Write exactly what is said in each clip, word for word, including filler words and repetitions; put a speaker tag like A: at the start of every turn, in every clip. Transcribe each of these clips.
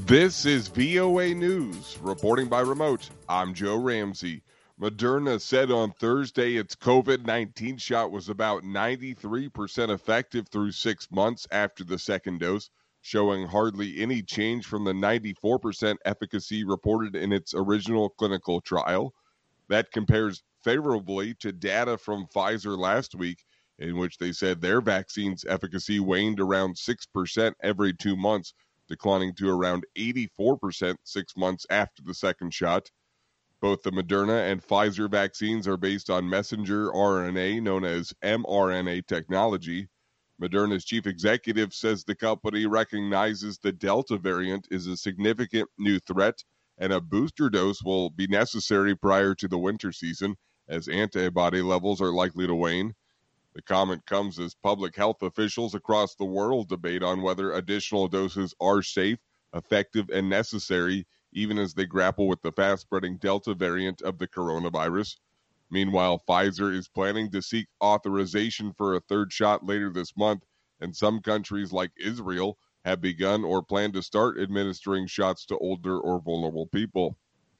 A: This is V O A News. Reporting by remote, I'm Joe Ramsey. Moderna said on Thursday its covid nineteen shot was about ninety-three percent effective through six months after the second dose, showing hardly any change from the ninety-four percent efficacy reported in its original clinical trial. That compares favorably to data from Pfizer last week, in which they said their vaccine's efficacy waned around six percent every two months, declining to around eighty-four percent six months after the second shot. Both the Moderna and Pfizer vaccines are based on messenger R N A, known as mRNA technology. Moderna's chief executive says the company recognizes the Delta variant is a significant new threat, and a booster dose will be necessary prior to the winter season, as antibody levels are likely to wane. The comment comes as public health officials across the world debate on whether additional doses are safe, effective, and necessary, even as they grapple with the fast-spreading Delta variant of the coronavirus. Meanwhile, Pfizer is planning to seek authorization for a third shot later this month, and some countries like Israel have begun or plan to start administering shots to older or vulnerable people.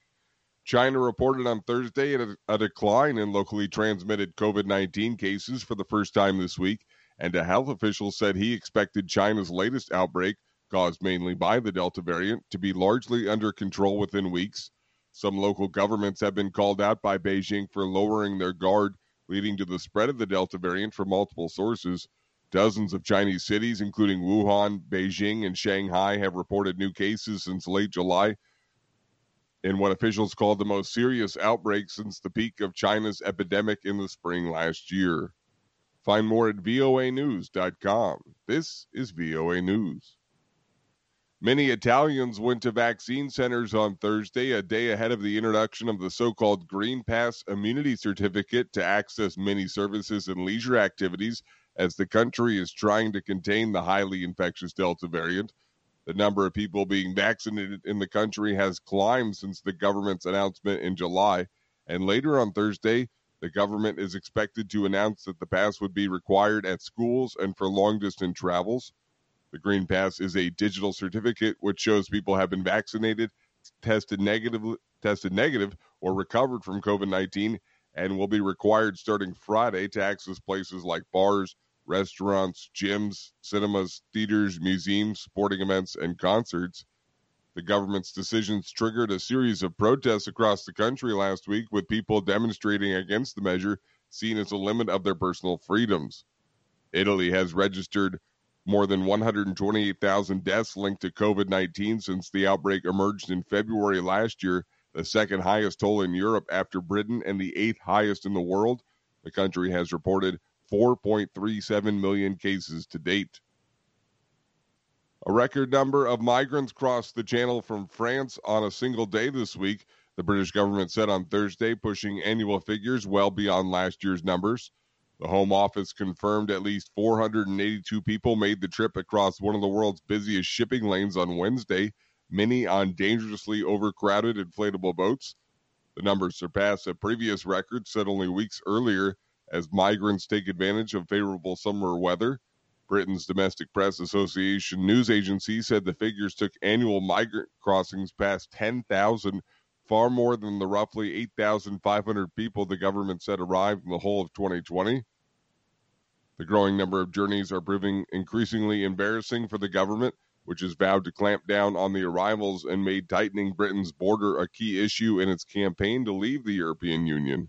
A: China reported on Thursday a, a decline in locally transmitted covid nineteen cases for the first time this week, and a health official said he expected China's latest outbreak, caused mainly by the Delta variant, to be largely under control within weeks. Some local governments have been called out by Beijing for lowering their guard, leading to the spread of the Delta variant from multiple sources. Dozens of Chinese cities, including Wuhan, Beijing, and Shanghai, have reported new cases since late July, in what officials called the most serious outbreak since the peak of China's epidemic in the spring last year. Find more at V O A news dot com. This is V O A News. Many Italians went to vaccine centers on Thursday, a day ahead of the introduction of the so-called Green Pass immunity certificate to access many services and leisure activities, as the country is trying to contain the highly infectious Delta variant. The number of people being vaccinated in the country has climbed since the government's announcement in July, and later on Thursday, the government is expected to announce that the pass would be required at schools and for long-distance travels. The Green Pass is a digital certificate which shows people have been vaccinated, tested negative, tested negative, or recovered from covid nineteen, and will be required starting Friday to access places like bars, restaurants, gyms, cinemas, theaters, museums, sporting events, and concerts. The government's decisions triggered a series of protests across the country last week, with people demonstrating against the measure seen as a limit of their personal freedoms. Italy has registered more than one hundred twenty-eight thousand deaths linked to covid nineteen since the outbreak emerged in February last year, the second highest toll in Europe after Britain and the eighth highest in the world. The country has reported four point three seven million cases to date. A record number of migrants crossed the channel from France on a single day this week, the British government said on Thursday, pushing annual figures well beyond last year's numbers. The Home Office confirmed at least four hundred eighty-two people made the trip across one of the world's busiest shipping lanes on Wednesday, many on dangerously overcrowded inflatable boats. The number surpassed a previous record set only weeks earlier, as migrants take advantage of favorable summer weather. Britain's Domestic Press Association news agency said the figures took annual migrant crossings past ten thousand, far more than the roughly eight thousand five hundred people the government said arrived in the whole of twenty twenty. The growing number of journeys are proving increasingly embarrassing for the government, which has vowed to clamp down on the arrivals and made tightening Britain's border a key issue in its campaign to leave the European Union.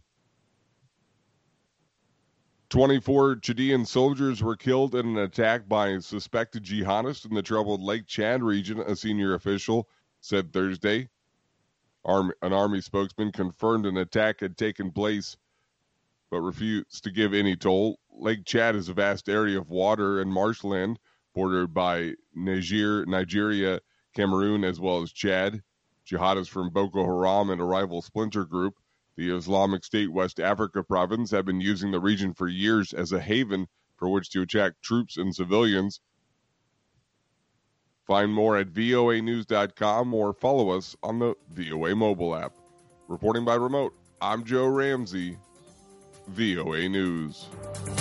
A: twenty-four Chadian soldiers were killed in an attack by suspected jihadists in the troubled Lake Chad region, a senior official said Thursday. Army, an army spokesman confirmed an attack had taken place, but refused to give any toll. Lake Chad is a vast area of water and marshland bordered by Niger, Nigeria, Cameroon, as well as Chad. Jihadists from Boko Haram and a rival splinter group, the Islamic State West Africa province, have been using the region for years as a haven for which to attract troops and civilians. Find more at V O A news dot com or follow us on the V O A mobile app. Reporting by remote, I'm Joe Ramsey, V O A News.